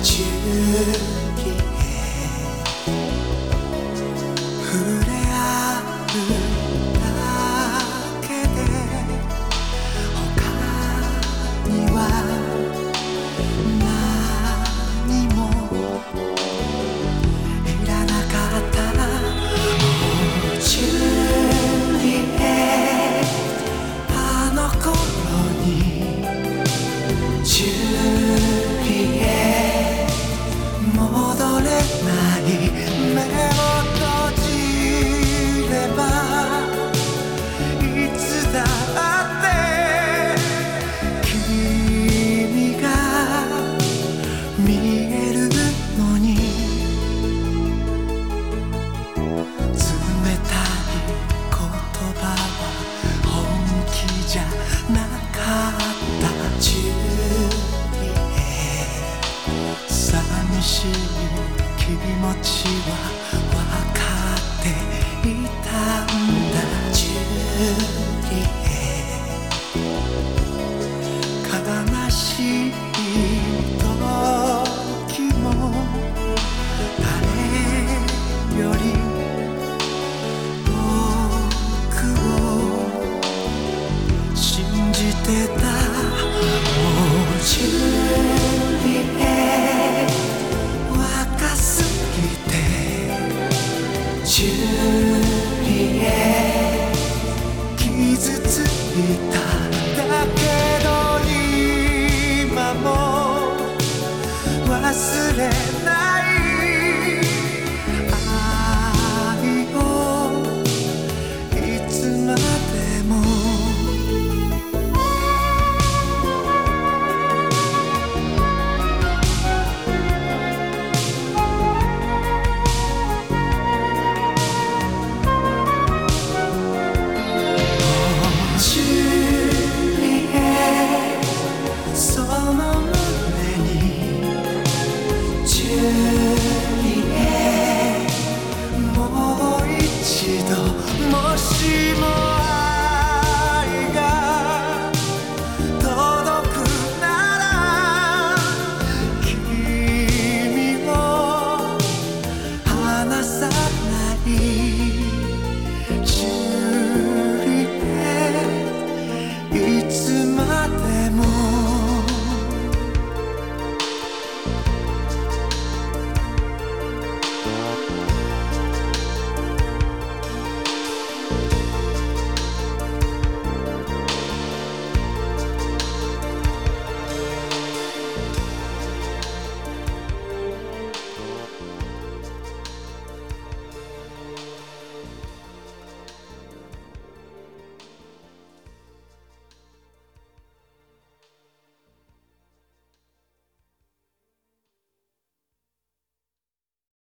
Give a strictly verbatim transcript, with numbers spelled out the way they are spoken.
ジュリエ触れ合うだけで他には何もいらなかった。ジュリエあの頃にジュリエ戻れない目を閉じればいつだって君が見えるのに冷たい言葉は本気じゃなかった。ジュリエ寂しい気持ちは分かっていたんだ。ジュリエ悲しい時も誰より僕を信じてた。ジュリエ若すぎてジュリエ傷ついただけど今も忘れない愛をいつまでも。ジュリエその胸にジュリエもう一度もし